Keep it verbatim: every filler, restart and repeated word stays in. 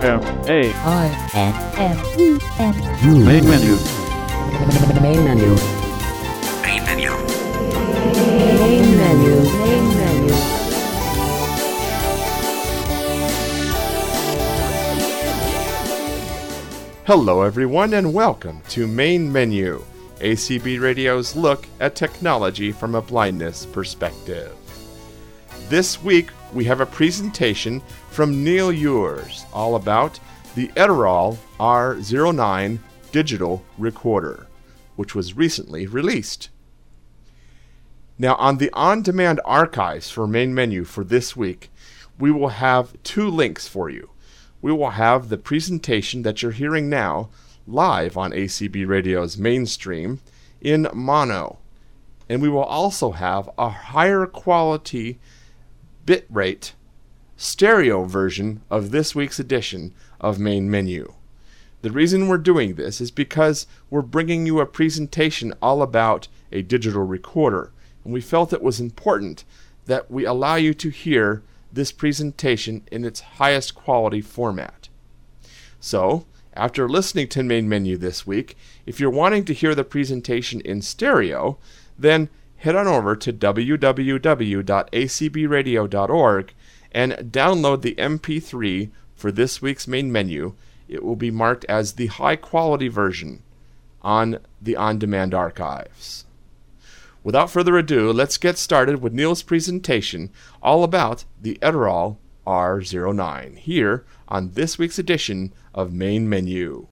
M A I N M E N U. Main menu. Main menu. Main menu. Main menu. Main menu. Hello everyone and welcome to Main Menu, A C B Radio's look at technology from a blindness perspective. This week we have a presentation from Neil Ewers all about the Edirol R zero nine digital recorder, which was recently released. Now on the on-demand archives for Main Menu for this week, we will have two links for you. We will have the presentation that you're hearing now live on A C B Radio's mainstream in mono. And we will also have a higher quality bitrate stereo version of this week's edition of Main Menu. The reason we're doing this is because we're bringing you a presentation all about a digital recorder. And we felt it was important that we allow you to hear this presentation in its highest quality format. So, after listening to Main Menu this week, if you're wanting to hear the presentation in stereo, then head on over to w w w dot a c b radio dot org and download the M P three for this week's Main Menu. It will be marked as the high quality version on the on-demand archives. Without further ado, let's get started with Neil's presentation all about the Edirol R zero nine here on this week's edition of Main Menu.